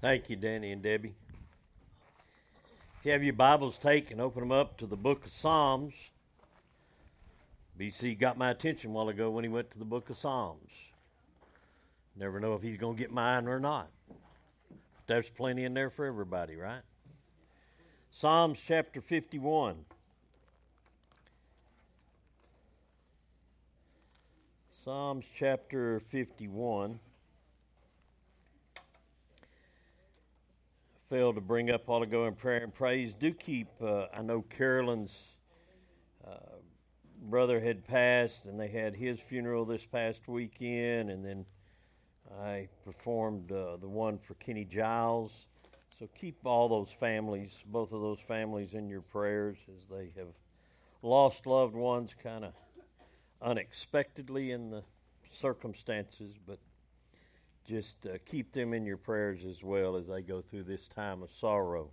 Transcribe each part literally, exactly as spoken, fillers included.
Thank you, Danny and Debbie. If you have your Bibles taken, open them up to the book of Psalms. B C got my attention a while ago when he went to the book of Psalms. Never know if he's going to get mine or not. But there's plenty in there for everybody, right? Psalms chapter fifty-one. Psalms chapter fifty-one. Failed to bring up a while ago in prayer and praise. Do keep, uh, I know Carolyn's uh, brother had passed, and they had his funeral this past weekend, and then I performed uh, the one for Kenny Giles. So keep all those families, both of those families, in your prayers as they have lost loved ones kind of unexpectedly in the circumstances, but just uh, keep them in your prayers as well as they go through this time of sorrow.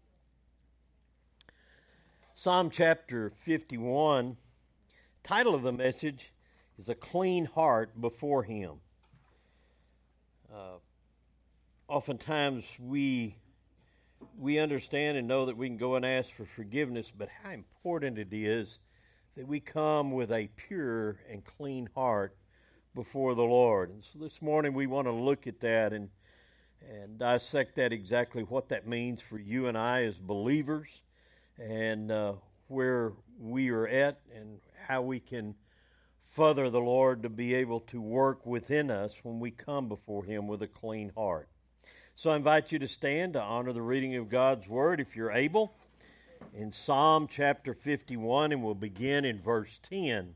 Psalm chapter fifty-one, title of the message is A Clean Heart Before Him. Uh, oftentimes we we understand and know that we can go and ask for forgiveness, but how important it is that we come with a pure and clean heart before the Lord. And so this morning we want to look at that and and dissect that, exactly what that means for you and I as believers, and uh, where we are at and how we can further the Lord to be able to work within us when we come before Him with a clean heart. So I invite you to stand to honor the reading of God's Word if you're able, in Psalm chapter fifty-one, and we'll begin in verse ten.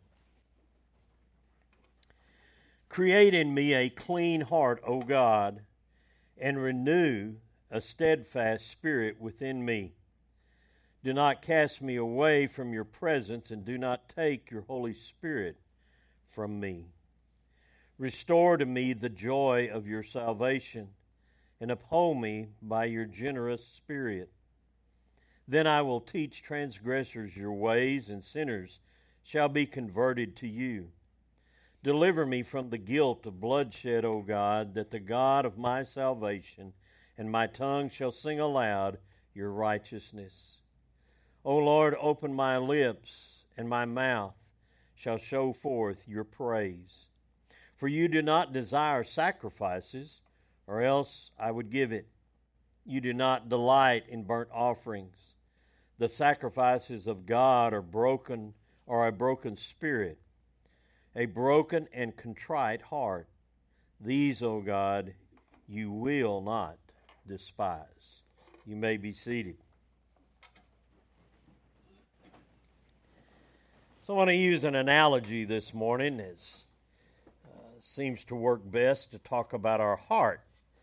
Create in me a clean heart, O God, and renew a steadfast spirit within me. Do not cast me away from your presence, and do not take your Holy Spirit from me. Restore to me the joy of your salvation, and uphold me by your generous spirit. Then I will teach transgressors your ways, and sinners shall be converted to you. Deliver me from the guilt of bloodshed, O God, that the God of my salvation and my tongue shall sing aloud your righteousness. O Lord, open my lips, and my mouth shall show forth your praise. For you do not desire sacrifices, or else I would give it. You do not delight in burnt offerings. The sacrifices of God are broken, or a broken spirit, a broken and contrite heart. These, O God, you will not despise. You may be seated. So I want to use an analogy this morning, as uh, seems to work best to talk about our heart.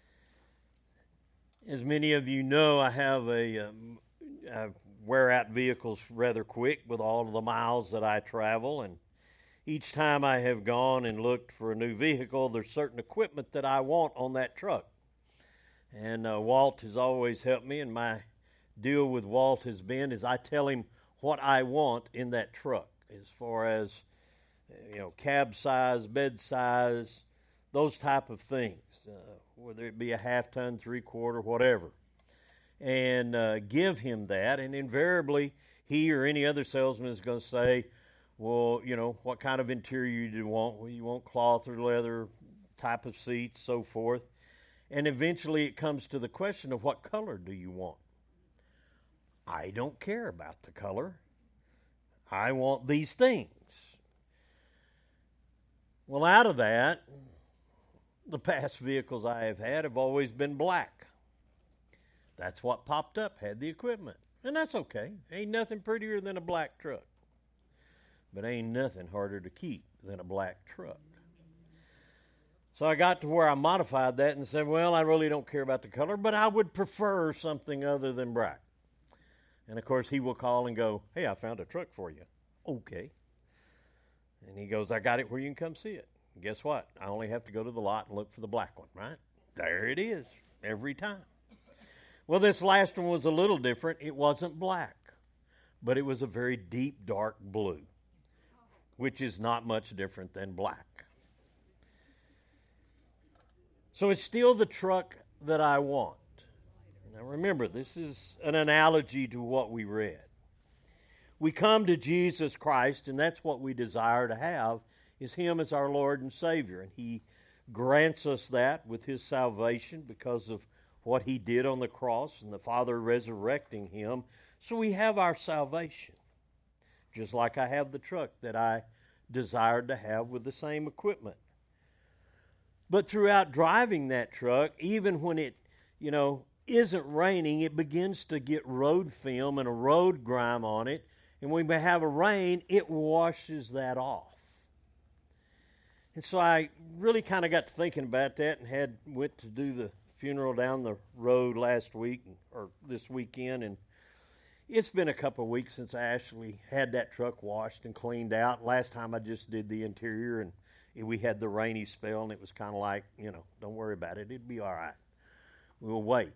As many of you know, I have a um, I wear out vehicles rather quick with all of the miles that I travel, and each time I have gone and looked for a new vehicle, there's certain equipment that I want on that truck. And uh, Walt has always helped me, and my deal with Walt has been is I tell him what I want in that truck, as far as, you know, cab size, bed size, those type of things, uh, whether it be a half ton, three quarter, whatever. And uh, give him that, and invariably he or any other salesman is going to say, well, you know, what kind of interior do you want? Well, you want cloth or leather, type of seats, so forth. And eventually it comes to the question of what color do you want? I don't care about the color. I want these things. Well, out of that, the past vehicles I have had have always been black. That's what popped up, had the equipment. And that's okay. Ain't nothing prettier than a black truck. But ain't nothing harder to keep than a black truck. So I got to where I modified that and said, well, I really don't care about the color, but I would prefer something other than black. And, of course, he will call and go, hey, I found a truck for you. Okay. And he goes, I got it where you can come see it. And guess what? I only have to go to the lot and look for the black one, right? There it is, every time. Well, this last one was a little different. It wasn't black, but it was a very deep, dark blue, which is not much different than black. So it's still the truck that I want. Now remember, this is an analogy to what we read. We come to Jesus Christ, and that's what we desire to have, is Him as our Lord and Savior. And He grants us that with His salvation because of what He did on the cross and the Father resurrecting Him. So we have our salvation. Just like I have the truck that I desired to have with the same equipment. But throughout driving that truck, even when it, you know, isn't raining, it begins to get road film and a road grime on it. And when we have a rain, it washes that off. And so I really kind of got to thinking about that and had went to do the funeral down the road last week or this weekend, and it's been a couple of weeks since I actually had that truck washed and cleaned out. Last time I just did the interior, and we had the rainy spell, and it was kind of like, you know, don't worry about it. It'd be all right. We'll wait.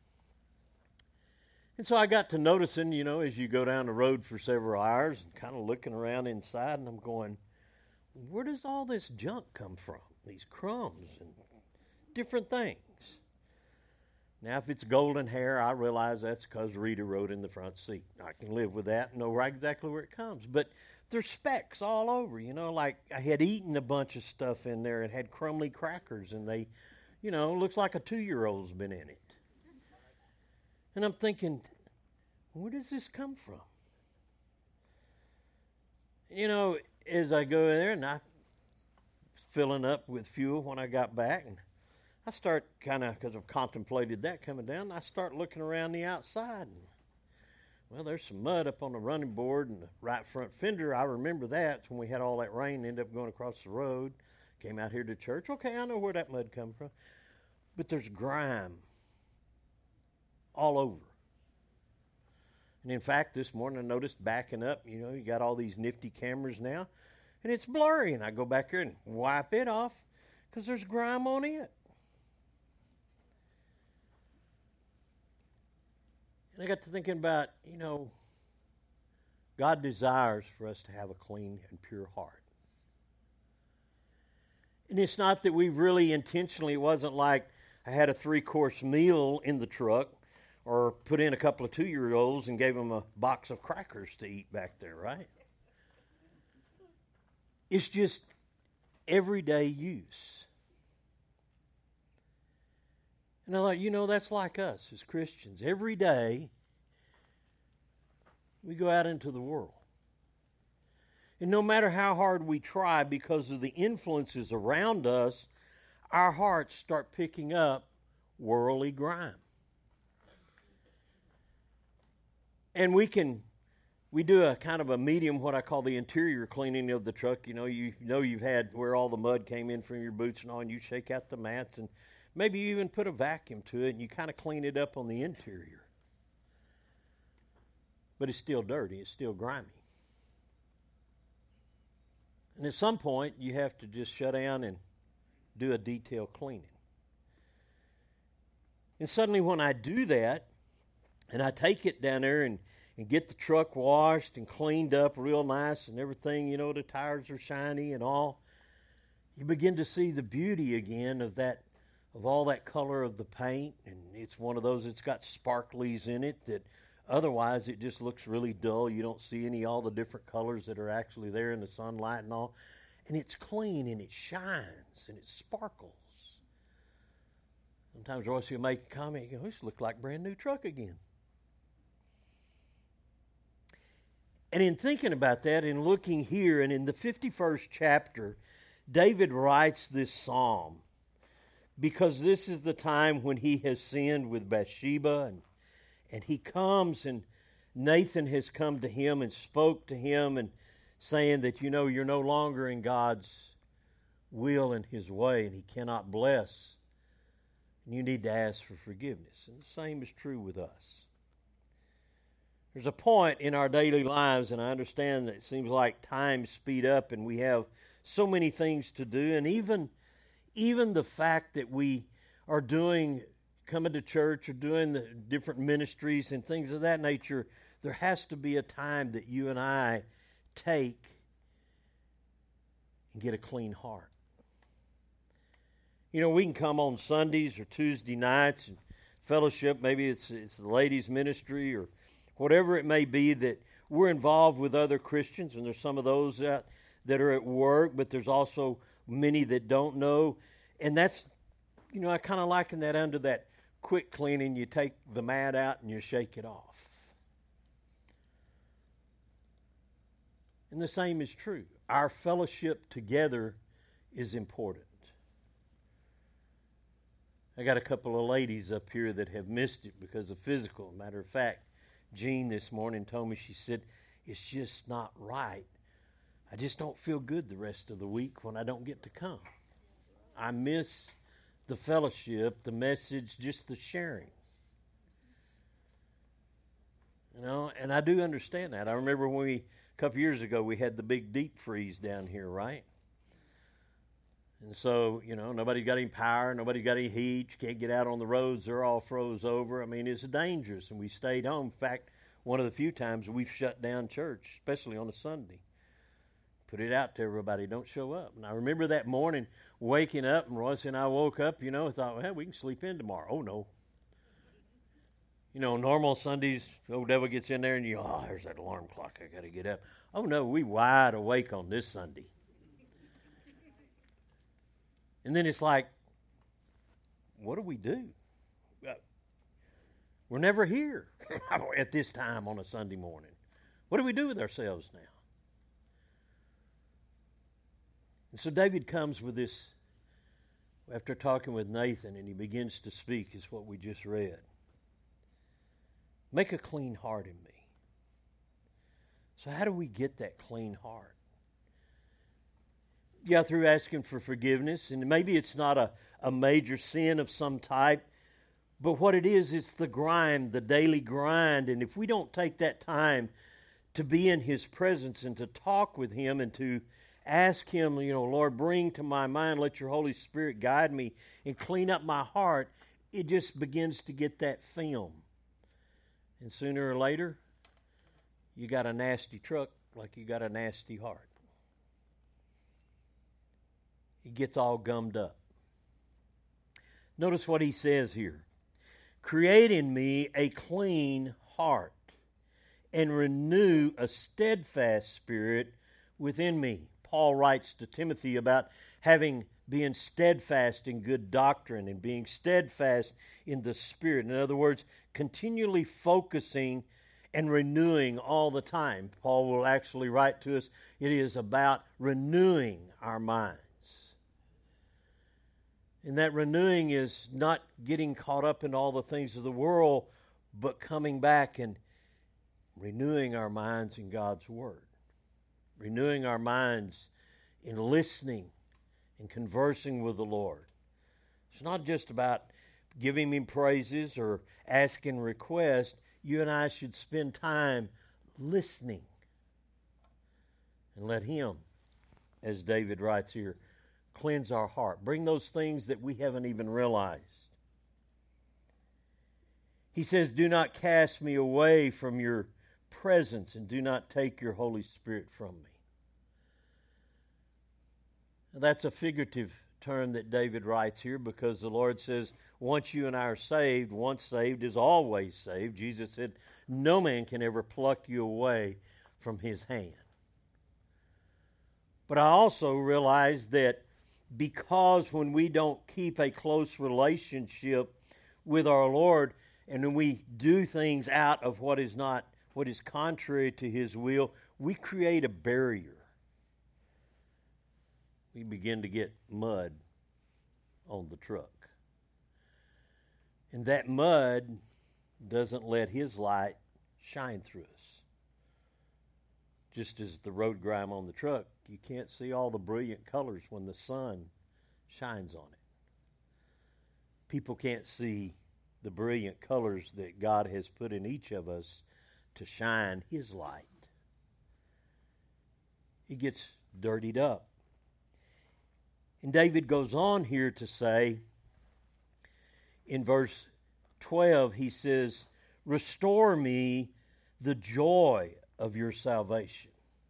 And so I got to noticing, you know, as you go down the road for several hours and kind of looking around inside, and I'm going, where does all this junk come from? These crumbs and different things. Now, if it's golden hair, I realize that's because Rita rode in the front seat. I can live with that and know right exactly where it comes. But there's specks all over, you know, like I had eaten a bunch of stuff in there and had crumbly crackers, and they, you know, looks like a two-year-old's been in it. And I'm thinking, where does this come from? You know, as I go in there, and I was filling up with fuel when I got back, and I start kind of, because I've contemplated that coming down, I start looking around the outside. And, well, there's some mud up on the running board and the right front fender. I remember that when we had all that rain, ended up going across the road, came out here to church. Okay, I know where that mud come from. But there's grime all over. And in fact, this morning I noticed backing up, you know, you got all these nifty cameras now, and it's blurry. And I go back here and wipe it off because there's grime on it. And I got to thinking about, you know, God desires for us to have a clean and pure heart. And it's not that we really intentionally, it wasn't like I had a three-course meal in the truck or put in a couple of two-year-olds and gave them a box of crackers to eat back there, right? It's just everyday use. And I thought, you know, that's like us as Christians. Every day, we go out into the world. And no matter how hard we try, because of the influences around us, our hearts start picking up worldly grime. And we can, we do a kind of a medium, what I call the interior cleaning of the truck. You know, you know you've had where all the mud came in from your boots and all, and you shake out the mats, and maybe you even put a vacuum to it, and you kind of clean it up on the interior. But it's still dirty. It's still grimy. And at some point, you have to just shut down and do a detailed cleaning. And suddenly when I do that, and I take it down there and, and get the truck washed and cleaned up real nice and everything, you know, the tires are shiny and all, you begin to see the beauty again of that, of all that color of the paint. And it's one of those, it's got sparklies in it that otherwise it just looks really dull. You don't see any, all the different colors that are actually there in the sunlight and all. And it's clean and it shines and it sparkles. Sometimes Royce will make a comment, you know, this looks like a brand new truck again. And in thinking about that and looking here, and in the fifty-first chapter, David writes this psalm because this is the time when he has sinned with Bathsheba, and, and he comes and Nathan has come to him and spoke to him and saying that, you know, you're no longer in God's will and His way, and He cannot bless. And you need to ask for forgiveness. And the same is true with us. There's a point in our daily lives, and I understand that it seems like time speed up and we have so many things to do, and even, even the fact that we are doing, coming to church or doing the different ministries and things of that nature, there has to be a time that you and I take and get a clean heart. You know, we can come on Sundays or Tuesday nights and fellowship, maybe it's, it's the ladies' ministry or whatever it may be, that we're involved with other Christians, and there's some of those that, that are at work, but there's also many that don't know. And that's, you know, I kind of liken that under that quick cleaning. You take the mat out and you shake it off. And the same is true. Our fellowship together is important. I got a couple of ladies up here that have missed it because of physical. Matter of fact, Jean this morning told me, she said, it's just not right. I just don't feel good the rest of the week when I don't get to come. I miss the fellowship, the message, just the sharing. You know, and I do understand that. I remember when we, a couple years ago, we had the big deep freeze down here, right? And so, you know, nobody got any power, nobody got any heat, you can't get out on the roads, they're all froze over. I mean, it's dangerous, and we stayed home. In fact, one of the few times we've shut down church, especially on a Sunday. Put it out to everybody, don't show up. And I remember that morning waking up, and Royce and I woke up, you know, and thought, well, we can sleep in tomorrow. Oh, no. You know, normal Sundays, the old devil gets in there, and you, oh, there's that alarm clock, I got to get up. Oh, no, we wide awake on this Sunday. And then it's like, what do we do? We're never here at this time on a Sunday morning. What do we do with ourselves now? And so David comes with this, after talking with Nathan, and he begins to speak, is what we just read. Make a clean heart in me. So how do we get that clean heart? Yeah, through asking for forgiveness, and maybe it's not a, a major sin of some type, but what it is, it's the grind, the daily grind, and if we don't take that time to be in His presence and to talk with Him and to ask Him, you know, Lord, bring to my mind, let your Holy Spirit guide me and clean up my heart, it just begins to get that film. And sooner or later, you got a nasty truck like you got a nasty heart. It gets all gummed up. Notice what he says here. Create in me a clean heart and renew a steadfast spirit within me. Paul writes to Timothy about having being steadfast in good doctrine and being steadfast in the Spirit. In other words, continually focusing and renewing all the time. Paul will actually write to us, it is about renewing our minds. And that renewing is not getting caught up in all the things of the world, but coming back and renewing our minds in God's Word. Renewing our minds in listening and conversing with the Lord. It's not just about giving Him praises or asking requests. You and I should spend time listening and let Him, as David writes here, cleanse our heart. Bring those things that we haven't even realized. He says, do not cast me away from your presence and do not take your Holy Spirit from me. Now, that's a figurative term that David writes here because the Lord says, once you and I are saved, once saved is always saved. Jesus said, no man can ever pluck you away from His hand. But I also realize that because when we don't keep a close relationship with our Lord and when we do things out of what is not, what is contrary to His will, we create a barrier. We begin to get mud on the truck. And that mud doesn't let His light shine through us. Just as the road grime on the truck, you can't see all the brilliant colors when the sun shines on it. People can't see the brilliant colors that God has put in each of us to shine His light. It gets dirtied up. And David goes on here to say, in verse twelve, he says, restore me the joy of your salvation.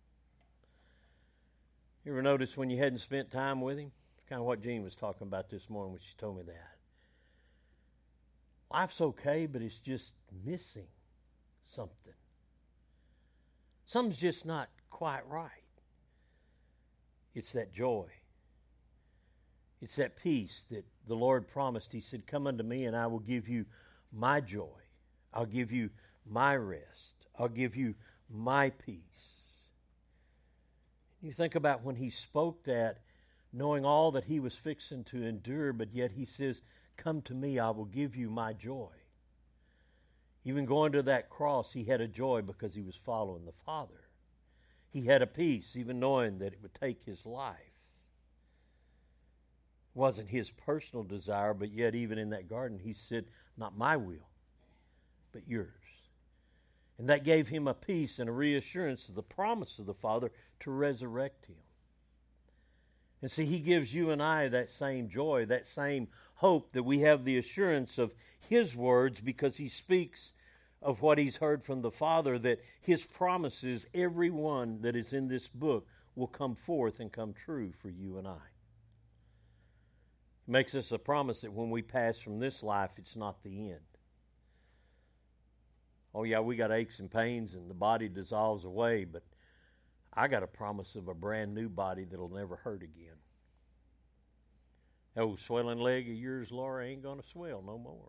You ever notice when you hadn't spent time with Him? Kind of what Jean was talking about this morning when she told me that. life's okay, but it's just missing something. Something's just not quite right. It's that joy. It's that peace that the Lord promised. He said, come unto me and I will give you my joy. I'll give you my rest. I'll give you my peace. You think about when he spoke that, knowing all that he was fixing to endure, but yet he says, come to me, I will give you my joy. Even going to that cross, he had a joy because he was following the Father. He had a peace, even knowing that it would take his life. It wasn't his personal desire, but yet even in that garden, he said, not my will, but yours. And that gave him a peace and a reassurance of the promise of the Father to resurrect him. And see, he gives you and I that same joy, that same hope, that we have the assurance of his words because he speaks of what he's heard from the Father, that his promises, every one that is in this book, will come forth and come true for you and I. It makes us a promise that when we pass from this life, it's not the end. Oh yeah, we got aches and pains and the body dissolves away, but I got a promise of a brand new body that'll never hurt again. That old swelling leg of yours, Laura, ain't going to swell no more.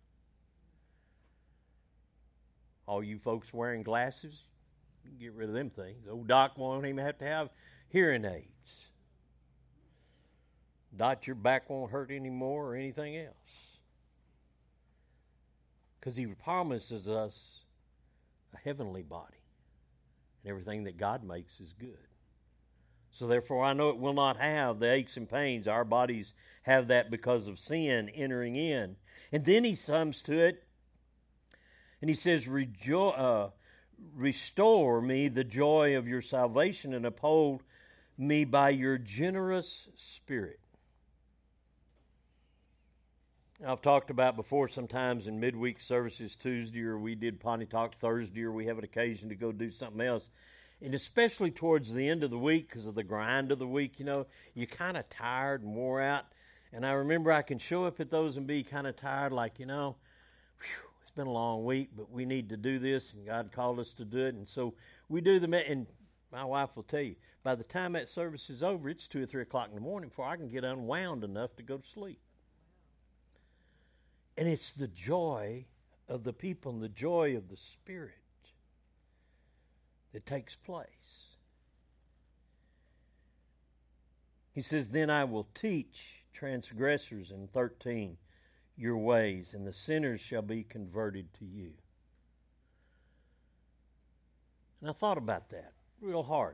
All you folks wearing glasses, you can get rid of them things. Old Doc won't even have to have hearing aids. Dot, your back won't hurt anymore or anything else. Because he promises us a heavenly body. And everything that God makes is good. So therefore I know it will not have the aches and pains. Our bodies have that because of sin entering in. And then he comes to it and he says, Rejo- uh, restore me the joy of your salvation and uphold me by your generous spirit. I've talked about before sometimes in midweek services Tuesday, or we did Pontotoc Thursday, or we have an occasion to go do something else. And especially towards the end of the week, because of the grind of the week, you know, you're kind of tired and wore out. And I remember I can show up at those and be kind of tired, like, you know, whew, it's been a long week, but we need to do this, and God called us to do it. And so we do the, and my wife will tell you, by the time that service is over, it's two or three o'clock in the morning before I can get unwound enough to go to sleep. And it's the joy of the people and the joy of the Spirit that takes place. He says, then I will teach transgressors in thirteen your ways, and the sinners shall be converted to you. And I thought about that real hard.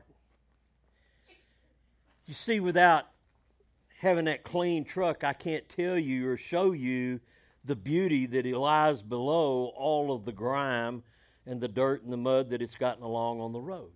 You see, without having that clean truck, I can't tell you or show you the beauty that lies below all of the grime and the dirt and the mud that it's gotten along on the road.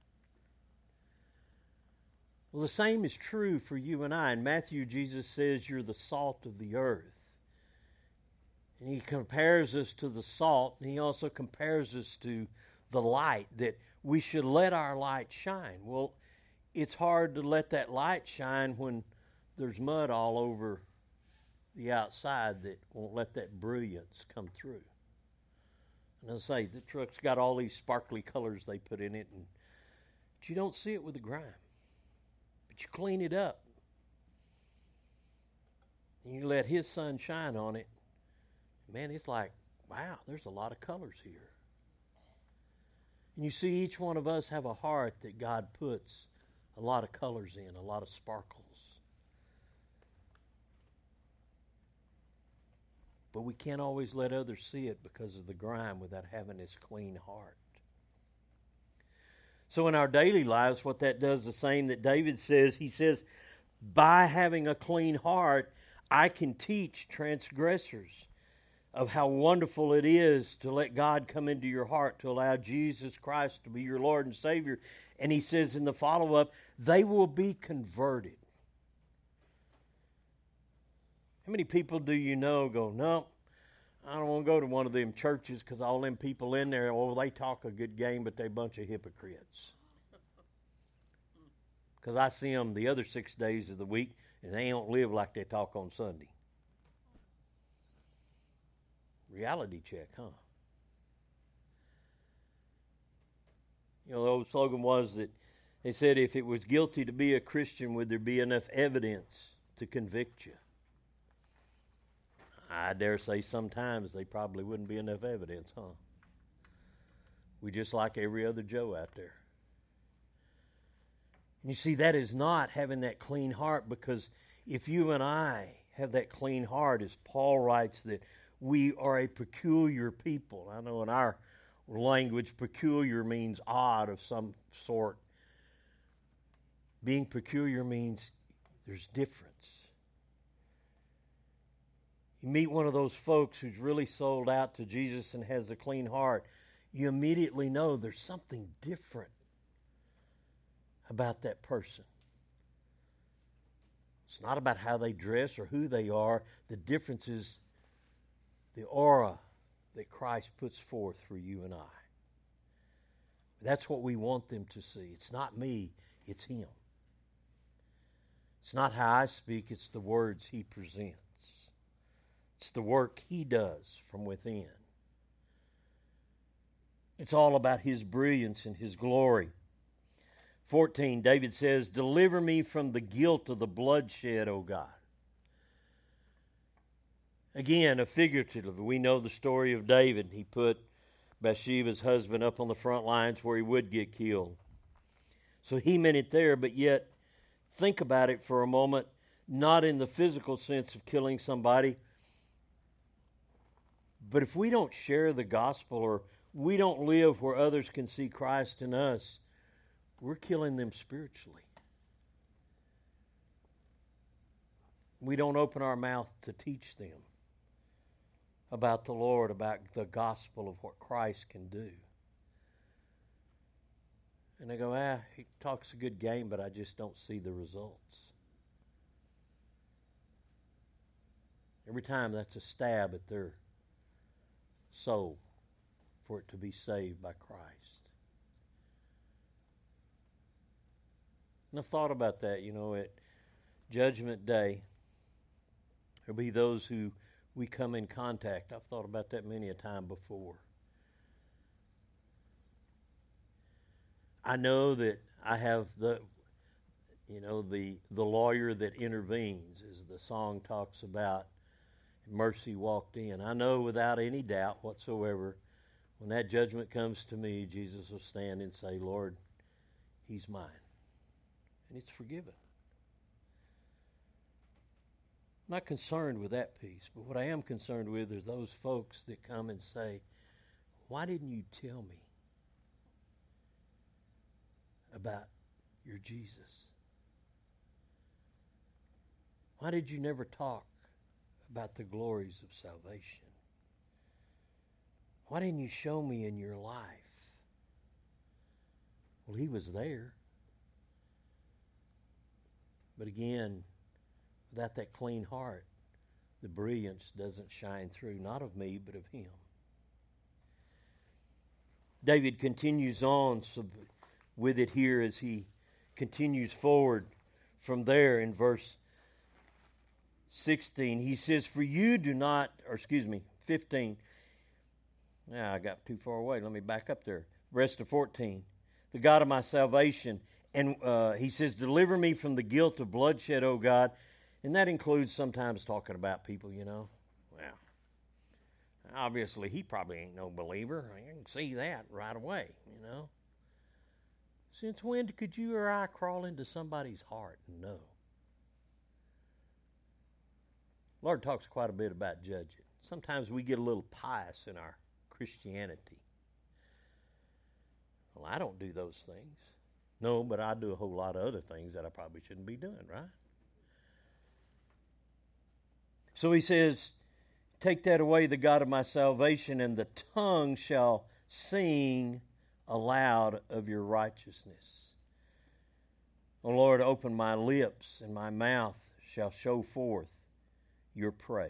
Well, the same is true for you and I. In Matthew, Jesus says you're the salt of the earth. And he compares us to the salt, and he also compares us to the light, that we should let our light shine. Well, it's hard to let that light shine when there's mud all over the outside that won't let that brilliance come through. And I say, the truck's got all these sparkly colors they put in it, and but you don't see it with the grime. But you clean it up. And you let his sun shine on it. Man, it's like, wow, there's a lot of colors here. And you see each one of us have a heart that God puts a lot of colors in, a lot of sparkles. But we can't always let others see it because of the grime without having this clean heart. So in our daily lives, what that does, the same that David says, he says, by having a clean heart, I can teach transgressors of how wonderful it is to let God come into your heart, to allow Jesus Christ to be your Lord and Savior. And he says in the follow-up, they will be converted. How many people do you know go, no, I don't want to go to one of them churches because all them people in there, well, they talk a good game, but they're a bunch of hypocrites. Because I see them the other six days of the week, and they don't live like they talk on Sunday. Reality check, huh? You know, the old slogan was that they said if it was guilty to be a Christian, would there be enough evidence to convict you? I dare say sometimes they probably wouldn't be enough evidence, huh? We just like every other Joe out there. And you see, that is not having that clean heart, because if you and I have that clean heart, as Paul writes, that we are a peculiar people. I know in our language, peculiar means odd of some sort. Being peculiar means there's difference. You meet one of those folks who's really sold out to Jesus and has a clean heart, you immediately know there's something different about that person. It's not about how they dress or who they are. The difference is the aura that Christ puts forth for you and I. That's what we want them to see. It's not me, it's Him. It's not how I speak, it's the words He presents. It's the work He does from within. It's all about His brilliance and His glory. fourteen, David says, "Deliver me from the guilt of the bloodshed, O God." Again, a figurative. We know the story of David. He put Bathsheba's husband up on the front lines where he would get killed. So he meant it there, but yet think about it for a moment, not in the physical sense of killing somebody, but if we don't share the gospel or we don't live where others can see Christ in us, we're killing them spiritually. We don't open our mouth to teach them about the Lord, about the gospel of what Christ can do. And they go, ah, he talks a good game, but I just don't see the results. Every time that's a stab at their soul for it to be saved by Christ. And I've thought about that, you know, at Judgment Day, there'll be those who we come in contact. I've thought about that many a time before. I know that I have the, you know, the the lawyer that intervenes, as the song talks about. Mercy walked in. I know without any doubt whatsoever, when that judgment comes to me, Jesus will stand and say, "Lord, he's mine." And it's forgiven. I'm not concerned with that piece, but what I am concerned with is those folks that come and say, "Why didn't you tell me about your Jesus? Why did you never talk about the glories of salvation? Why didn't you show me in your life?" Well, He was there. But again, without that clean heart, the brilliance doesn't shine through, not of me, but of Him. David continues on with it here as he continues forward from there in verse sixteen. He says, "For you do not," or excuse me, fifteen. Now I got too far away. Let me back up there. Rest of fourteen. "The God of my salvation," and uh, he says, "Deliver me from the guilt of bloodshed, O God." And that includes sometimes talking about people, you know. Well, obviously he probably ain't no believer. I can see that right away, you know. Since when could you or I crawl into somebody's heart and know? The Lord talks quite a bit about judging. Sometimes we get a little pious in our Christianity. Well, I don't do those things. No, but I do a whole lot of other things that I probably shouldn't be doing, right? So he says, "Take that away, the God of my salvation, and the tongue shall sing aloud of your righteousness. O Lord, open my lips, and my mouth shall show forth your praise."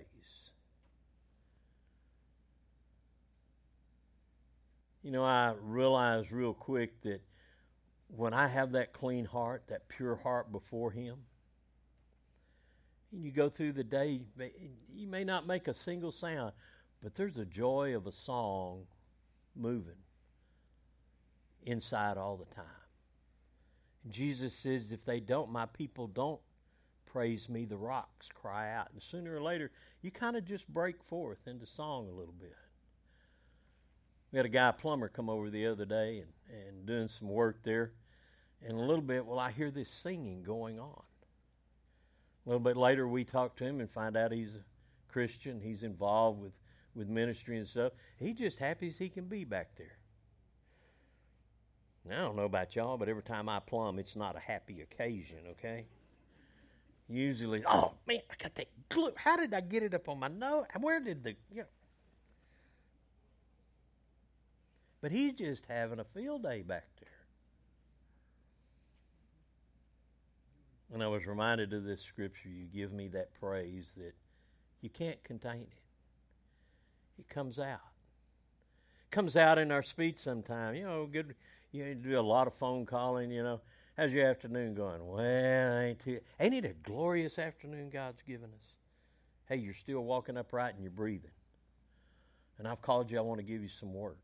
You know, I realize real quick that when I have that clean heart, that pure heart before Him, and you go through the day, you may not make a single sound, But there's a joy of a song moving inside all the time. And Jesus says, if they don't, my people don't praise me, the rocks cry out. And sooner or later, you kind of just break forth into song a little bit. We had a guy, a plumber, come over the other day and, and doing some work there. And a little bit, well, I hear this singing going on. A little bit later, we talk to him and find out he's a Christian. He's involved with, with ministry and stuff. He's just happy as he can be back there. Now, I don't know about y'all, but every time I plumb, it's not a happy occasion, okay? Usually, oh, man, I got that glue. How did I get it up on my nose? Where did the, you know. But he's just having a field day back there. And I was reminded of this scripture, you give me that praise that you can't contain it. It comes out. It comes out in our speech sometime. You know, good. You know, do a lot of phone calling, you know. How's your afternoon going? Well, ain't too, ain't it a glorious afternoon God's given us? Hey, you're still walking upright and you're breathing. And I've called you, I want to give you some work.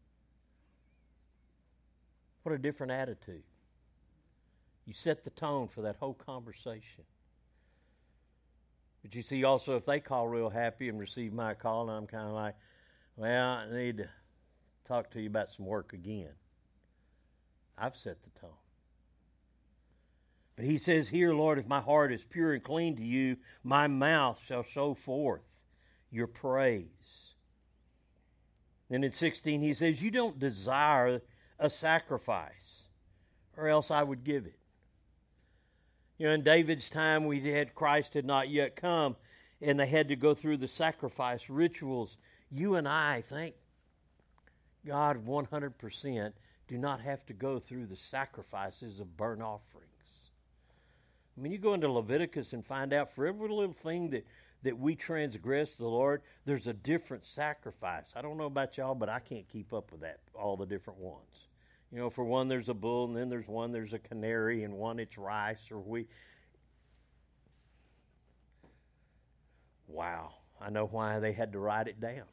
What a different attitude. You set the tone for that whole conversation. But you see also, if they call real happy and receive my call, and I'm kind of like, well, I need to talk to you about some work again. I've set the tone. But he says here, Lord, if my heart is pure and clean to you, my mouth shall show forth your praise. Then in sixteen, he says, you don't desire a sacrifice, or else I would give it. You know, in David's time, we had Christ had not yet come, and they had to go through the sacrifice rituals. You and I, thank God, one hundred percent do not have to go through the sacrifices of burnt offerings. I mean, you go into Leviticus and find out for every little thing that, that we transgress the Lord, there's a different sacrifice. I don't know about y'all, but I can't keep up with that, all the different ones. You know, for one, there's a bull, and then there's one, there's a canary, and one, it's rice or wheat. Wow, I know why they had to write it down.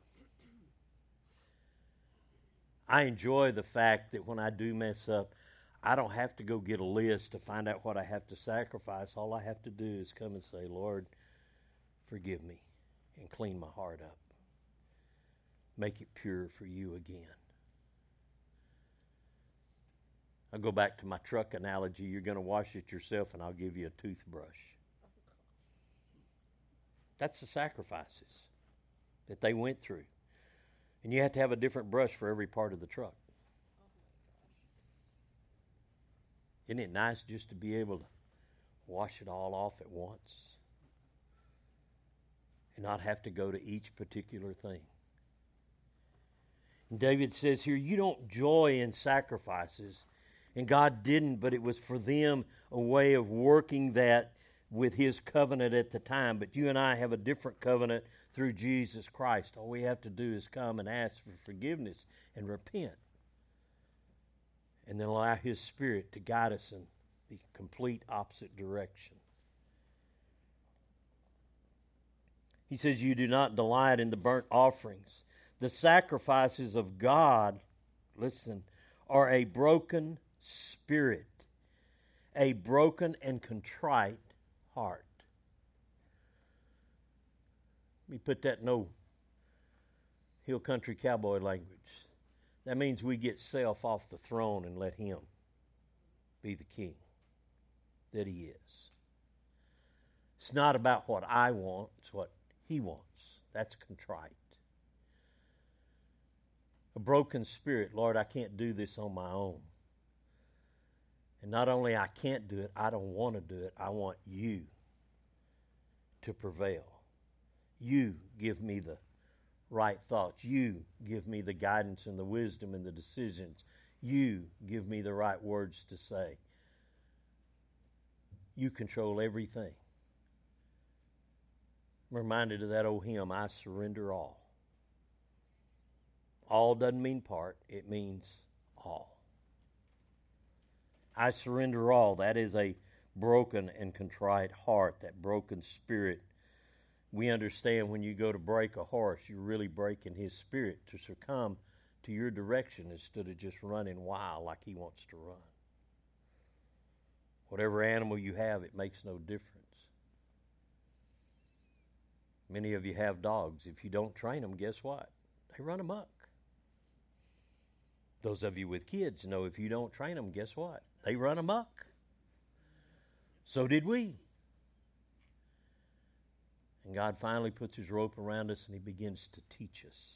I enjoy the fact that when I do mess up, I don't have to go get a list to find out what I have to sacrifice. All I have to do is come and say, Lord, forgive me and clean my heart up. Make it pure for you again. I'll go back to my truck analogy. You're going to wash it yourself, and I'll give you a toothbrush. That's the sacrifices that they went through. And you have to have a different brush for every part of the truck. Isn't it nice just to be able to wash it all off at once and not have to go to each particular thing? And David says here, you don't joy in sacrifices. And God didn't, but it was for them a way of working that with his covenant at the time. But you and I have a different covenant through Jesus Christ. All we have to do is come and ask for forgiveness and repent. And then allow his Spirit to guide us in the complete opposite direction. He says, you do not delight in the burnt offerings. The sacrifices of God, listen, are a broken spirit, a broken and contrite heart. Let me put that in old hill country cowboy language. That means we get self off the throne and let him be the king that he is. It's not about what I want, it's what he wants. That's contrite. A broken spirit, Lord, I can't do this on my own. And not only I can't do it, I don't want to do it. I want you to prevail. You give me the right thoughts. You give me the guidance and the wisdom and the decisions. You give me the right words to say. You control everything. I'm reminded of that old hymn, I surrender all. All doesn't mean part, it means all. I surrender all. That is a broken and contrite heart, that broken spirit We understand when you go to break a horse, you're really breaking his spirit to succumb to your direction instead of just running wild like he wants to run. Whatever animal you have, it makes no difference. Many of you have dogs. If you don't train them, guess what? They run amok. Those of you with kids know if you don't train them, guess what? They run amok. So did we. And God finally puts his rope around us and he begins to teach us.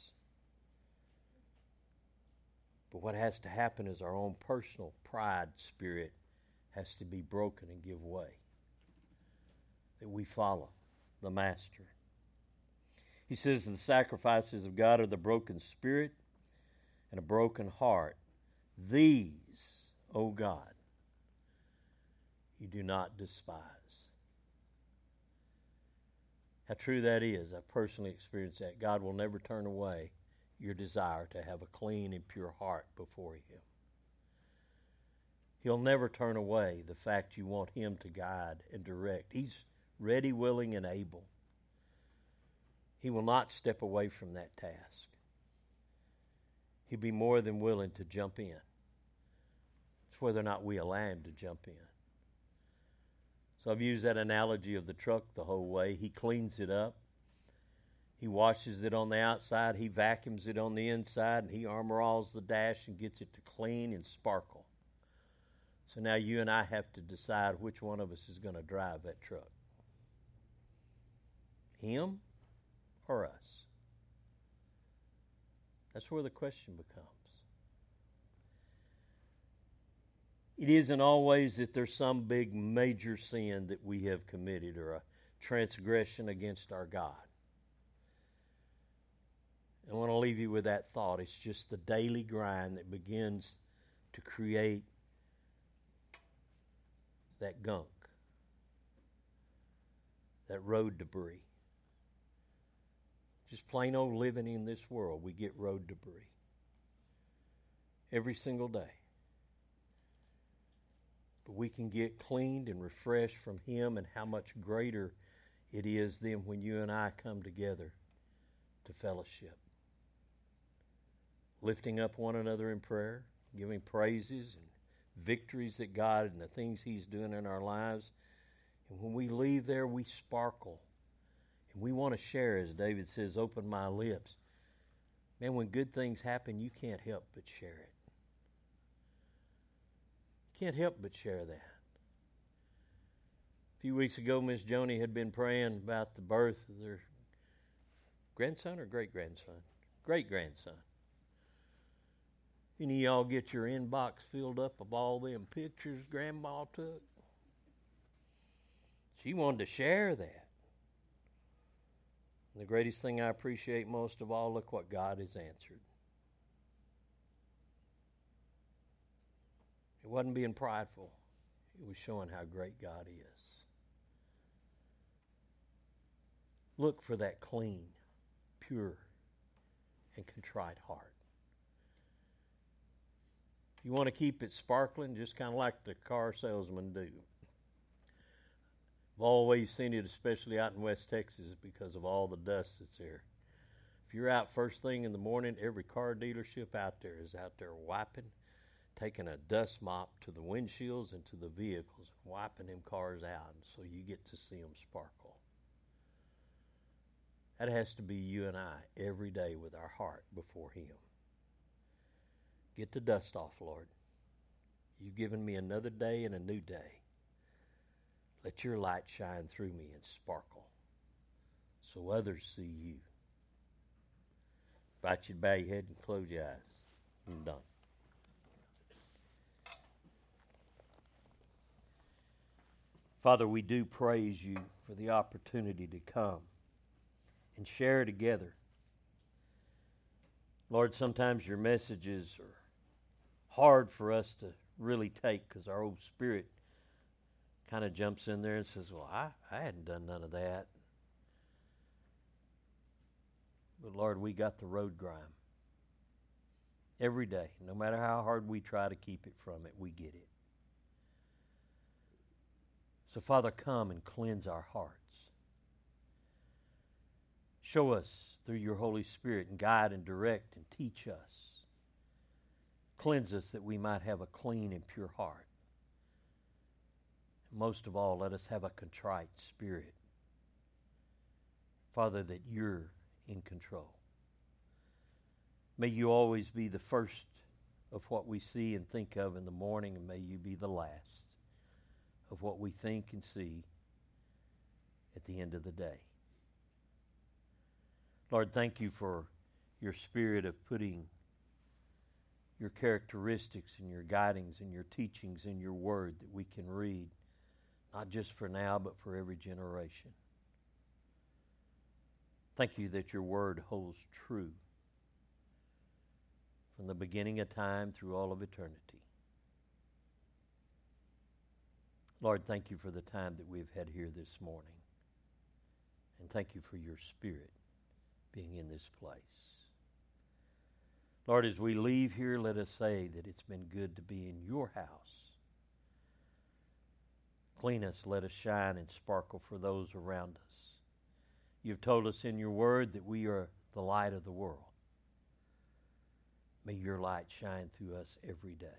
But what has to happen is our own personal pride spirit has to be broken and give way. That we follow the Master. He says the sacrifices of God are the broken spirit and a broken heart. These, O God, you do not despise. How true that is. I personally experienced that. God will never turn away your desire to have a clean and pure heart before him. He'll never turn away the fact you want him to guide and direct. He's ready, willing, and able. He will not step away from that task. He'll be more than willing to jump in. It's whether or not we allow him to jump in. So I've used that analogy of the truck the whole way. He cleans it up. He washes it on the outside. He vacuums it on the inside. And he armor alls the dash and gets it to clean and sparkle. So now you and I have to decide which one of us is going to drive that truck. Him or us? That's where the question becomes. It isn't always that there's some big major sin that we have committed or a transgression against our God. I want to leave you with that thought. It's just the daily grind that begins to create that gunk, that road debris. Just plain old living in this world, we get road debris every single day. But we can get cleaned and refreshed from him, and how much greater it is then when you and I come together to fellowship. Lifting up one another in prayer, giving praises and victories that God and the things he's doing in our lives. And when we leave there, we sparkle. And we want to share, as David says, open my lips. Man, when good things happen, you can't help but share it. You can't help but share that. A few weeks ago, Miss Joni had been praying about the birth of their grandson or great-grandson? Great-grandson. Any of y'all get your inbox filled up of all them pictures Grandma took? She wanted to share that. And the greatest thing I appreciate most of all, look what God has answered. It wasn't being prideful. It was showing how great God is. Look for that clean, pure, and contrite heart. You want to keep it sparkling, just kind of like the car salesmen do. I've always seen it, especially out in West Texas, because of all the dust that's there. If you're out first thing in the morning, every car dealership out there is out there wiping, taking a dust mop to the windshields and to the vehicles, wiping them cars out, and so you get to see them sparkle. That has to be you and I every day with our heart before him. Get the dust off, Lord. You've given me another day and a new day. Let your light shine through me and sparkle so others see you. I invite you to bow your head and close your eyes. I'm done. Father, we do praise you for the opportunity to come and share together. Lord, sometimes your messages are hard for us to really take because our old spirit kind of jumps in there and says, well, I, I hadn't done none of that. But Lord, we got the road grime. Every day, no matter how hard we try to keep it from it, we get it. So Father, come and cleanse our hearts. Show us through your Holy Spirit and guide and direct and teach us. Cleanse us that we might have a clean and pure heart. Most of all, let us have a contrite spirit. Father, that you're in control. May you always be the first of what we see and think of in the morning, and may you be the last of what we think and see at the end of the day. Lord, thank you for your spirit of putting your characteristics and your guidings and your teachings in your word that we can read, not just for now, but for every generation. Thank you that your word holds true from the beginning of time through all of eternity. Lord, thank you for the time that we've had here this morning. And thank you for your Spirit being in this place. Lord, as we leave here, let us say that it's been good to be in your house. Clean us, let us shine and sparkle for those around us. You've told us in your word that we are the light of the world. May your light shine through us every day.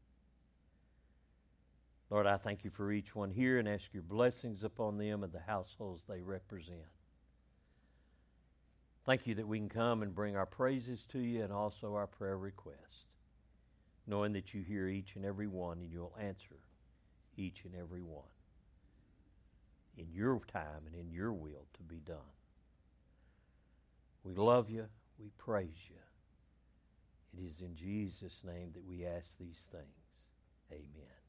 Lord, I thank you for each one here and ask your blessings upon them and the households they represent. Thank you that we can come and bring our praises to you and also our prayer requests, knowing that you hear each and every one and you'll answer each and every one in your time and in your will to be done. We love you. We praise you. It is in Jesus' name that we ask these things. Amen.